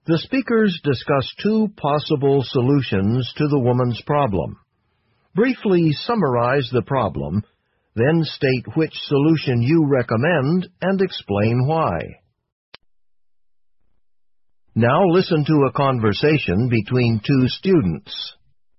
The speakers discuss two possible solutions to the woman's problem. Briefly summarize the problem, then state which solution you recommend and explain why. Now listen to a conversation between two students.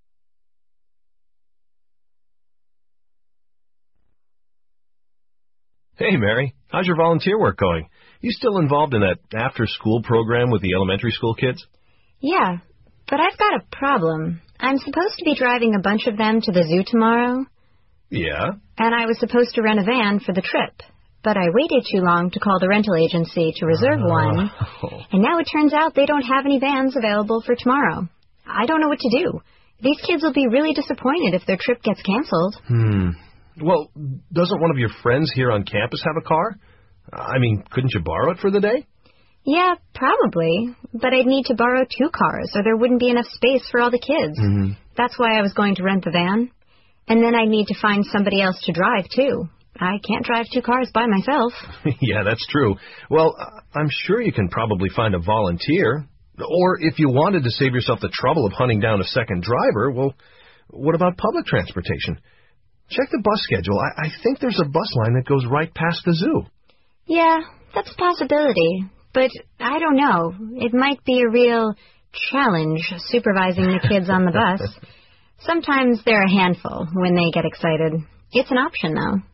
Hey, Mary. How's your volunteer work going? You still involved in that after-school program with the elementary school kids? Yeah, but I've got a problem. I'm supposed to be driving a bunch of them to the zoo tomorrow. Yeah? And I was supposed to rent a van for the trip. But I waited too long to call the rental agency to reserve one. And now it turns out they don't have any vans available for tomorrow. I don't know what to do. These kids will be really disappointed if their trip gets canceled. Well, doesn't one of your friends here on campus have a car? I mean, couldn't you borrow it for the day? Yeah, probably. But I'd need to borrow 2 cars, or there wouldn't be enough space for all the kids. That's why I was going to rent the van. And then I'd need to find somebody else to drive, too. I can't drive 2 cars by myself. Yeah, that's true. Well, I'm sure you can probably find a volunteer. Or if you wanted to save yourself the trouble of hunting down a second driver, well, what about public transportation? Check the bus schedule. I think there's a bus line that goes right past the zoo. Yeah, that's a possibility. But I don't know. It might be a real challenge supervising the kids on the bus. Sometimes they're a handful when they get excited. It's an option, though.